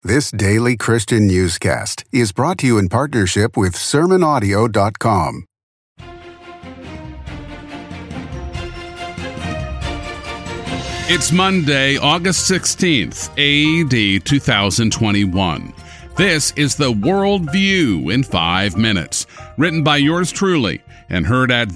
This daily Christian newscast is brought to you in partnership with SermonAudio.com. It's Monday, August 16th, AD 2021. This is the World View in 5 minutes, written by yours truly and heard at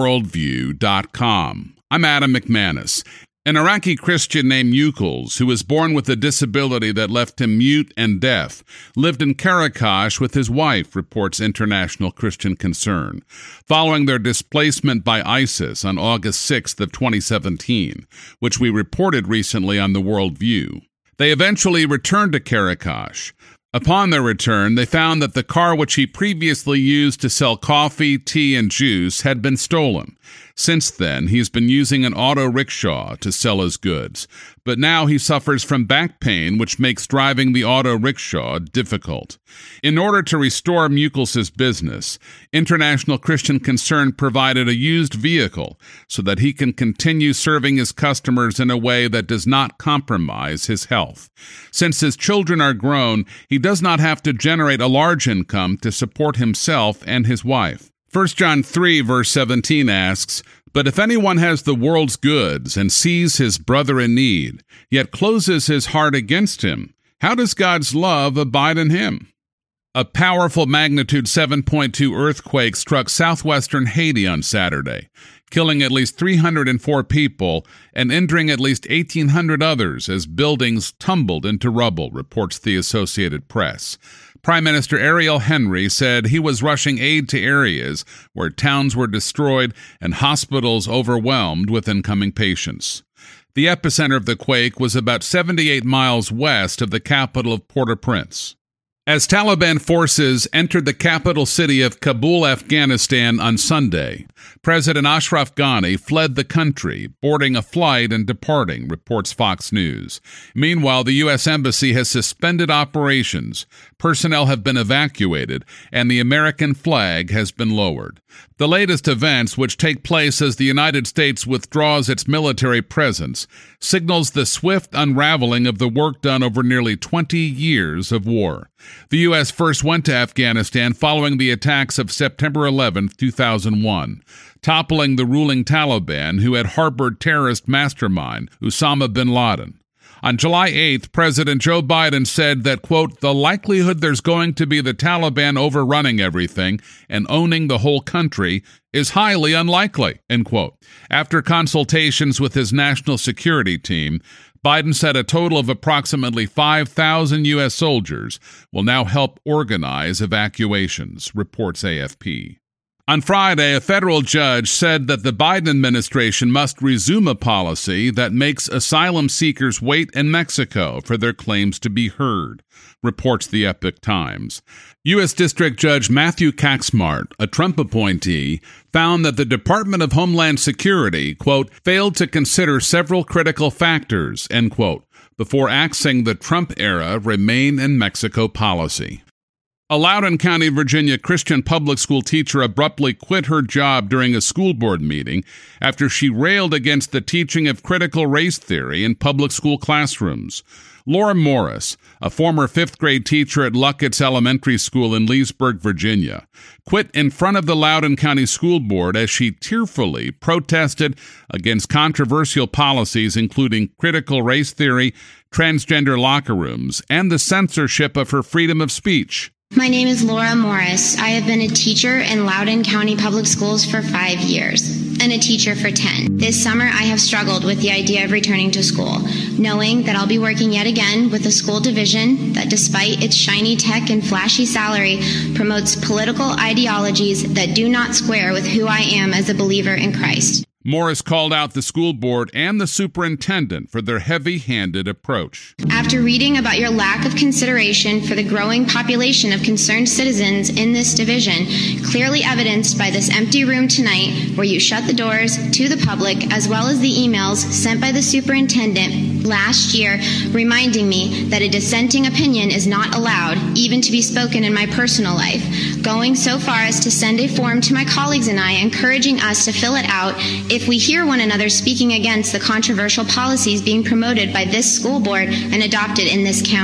theworldview.com. I'm Adam McManus. An Iraqi Christian named Yukuls, who was born with a disability that left him mute and deaf, lived in Karakash with his wife, reports International Christian Concern, following their displacement by ISIS on August 6th of 2017, which we reported recently on the World View. They eventually returned to Karakash. Upon their return, they found that the car which he previously used to sell coffee, tea, and juice had been stolen. Since then, he's been using an auto rickshaw to sell his goods, but now he suffers from back pain, which makes driving the auto rickshaw difficult. In order to restore Yukuls' business, International Christian Concern provided a used vehicle so that he can continue serving his customers in a way that does not compromise his health. Since his children are grown, he does not have to generate a large income to support himself and his wife. 1 John 3, verse 17 asks, "But if anyone has the world's goods and sees his brother in need, yet closes his heart against him, how does God's love abide in him?" A powerful magnitude 7.2 earthquake struck southwestern Haiti on Saturday, killing at least 304 people and injuring at least 1,800 others as buildings tumbled into rubble, reports the Associated Press. Prime Minister Ariel Henry said he was rushing aid to areas where towns were destroyed and hospitals overwhelmed with incoming patients. The epicenter of the quake was about 78 miles west of the capital of Port-au-Prince. As Taliban forces entered the capital city of Kabul, Afghanistan on Sunday, President Ashraf Ghani fled the country, boarding a flight and departing, reports Fox News. Meanwhile, the U.S. Embassy has suspended operations, personnel have been evacuated, and the American flag has been lowered. The latest events, which take place as the United States withdraws its military presence, signals the swift unraveling of the work done over nearly 20 years of war. The U.S. first went to Afghanistan following the attacks of September 11, 2001, toppling the ruling Taliban, who had harbored terrorist mastermind Osama bin Laden. On July 8th, President Joe Biden said that, quote, "the likelihood there's going to be the Taliban overrunning everything and owning the whole country is highly unlikely," end quote. After consultations with his national security team, Biden said a total of approximately 5,000 U.S. soldiers will now help organize evacuations, reports AFP. On Friday, a federal judge said that the Biden administration must resume a policy that makes asylum seekers wait in Mexico for their claims to be heard, reports the Epoch Times. U.S. District Judge Matthew Kacsmart, a Trump appointee, found that the Department of Homeland Security, quote, failed to consider several critical factors, end quote, before axing the Trump-era Remain in Mexico policy. A Loudoun County, Virginia Christian public school teacher abruptly quit her job during a school board meeting after she railed against the teaching of critical race theory in public school classrooms. Laura Morris, a former fifth-grade teacher at Luckett's Elementary School in Leesburg, Virginia, quit in front of the Loudoun County School Board as she tearfully protested against controversial policies including critical race theory, transgender locker rooms, and the censorship of her freedom of speech. My name is Laura Morris. I have been a teacher in Loudoun County Public Schools for 5 years and a teacher for 10. This summer, I have struggled with the idea of returning to school, knowing that I'll be working yet again with a school division that, despite its shiny tech and flashy salary, promotes political ideologies that do not square with who I am as a believer in Christ. Morris called out the school board and the superintendent for their heavy-handed approach. After reading about your lack of consideration for the growing population of concerned citizens in this division, clearly evidenced by this empty room tonight where you shut the doors to the public, as well as the emails sent by the superintendent last year reminding me that a dissenting opinion is not allowed, even to be spoken in my personal life, going so far as to send a form to my colleagues and I encouraging us to fill it out if we hear one another speaking against the controversial policies being promoted by this school board and adopted in this county.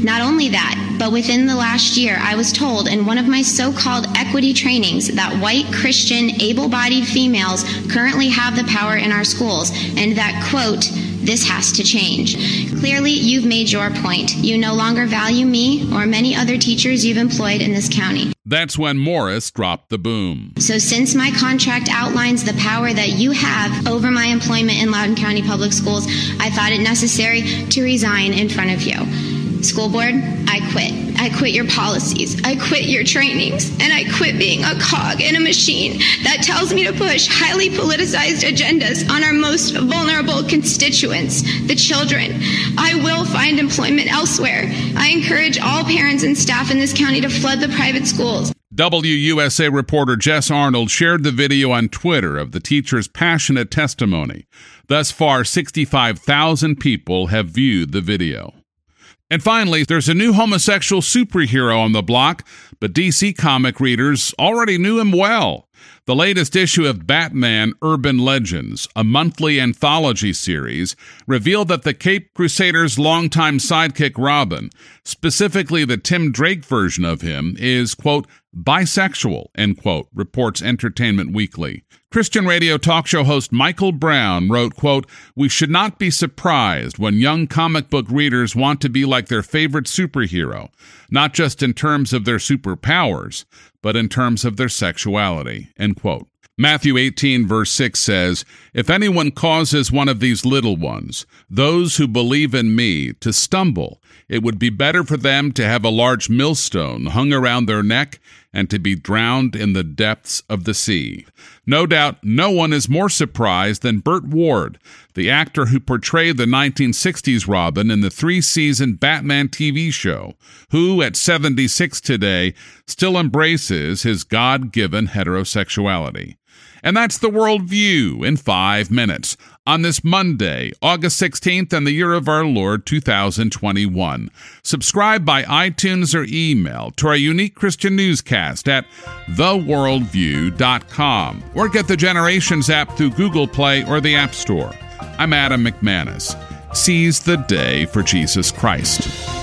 Not only that, but within the last year, I was told in one of my so-called equity trainings that white, Christian, able-bodied females currently have the power in our schools, and that, quote, this has to change. Clearly, you've made your point. You no longer value me or many other teachers you've employed in this county. That's when Morris dropped the boom. So since my contract outlines the power that you have over my employment in Loudoun County Public Schools, I thought it necessary to resign in front of you. School board, I quit. I quit your policies. I quit your trainings. And I quit being a cog in a machine that tells me to push highly politicized agendas on our most vulnerable constituents, the children. I will find employment elsewhere. I encourage all parents and staff in this county to flood the private schools. WUSA reporter Jess Arnold shared the video on Twitter of the teacher's passionate testimony. Thus far, 65,000 people have viewed the video. And finally, there's a new homosexual superhero on the block, but DC comic readers already knew him well. The latest issue of Batman Urban Legends, a monthly anthology series, revealed that the Caped Crusader's longtime sidekick Robin, specifically the Tim Drake version of him, is, quote, bisexual, end quote, reports Entertainment Weekly. Christian radio talk show host Michael Brown wrote, quote, we should not be surprised when young comic book readers want to be like their favorite superhero, not just in terms of their superpowers, but in terms of their sexuality, end quote. Matthew 18, verse 6 says, if anyone causes one of these little ones, those who believe in me, to stumble, it would be better for them to have a large millstone hung around their neck and to be drowned in the depths of the sea. No doubt no one is more surprised than Burt Ward, the actor who portrayed the 1960s Robin in the 3-season Batman TV show, who, at 76 today, still embraces his God-given heterosexuality. And that's the World View in 5 minutes on this Monday, August 16th, and the year of our Lord 2021. Subscribe by iTunes or email to our unique Christian newscast at theworldview.com or get the Generations app through Google Play or the App Store. I'm Adam McManus. Seize the day for Jesus Christ.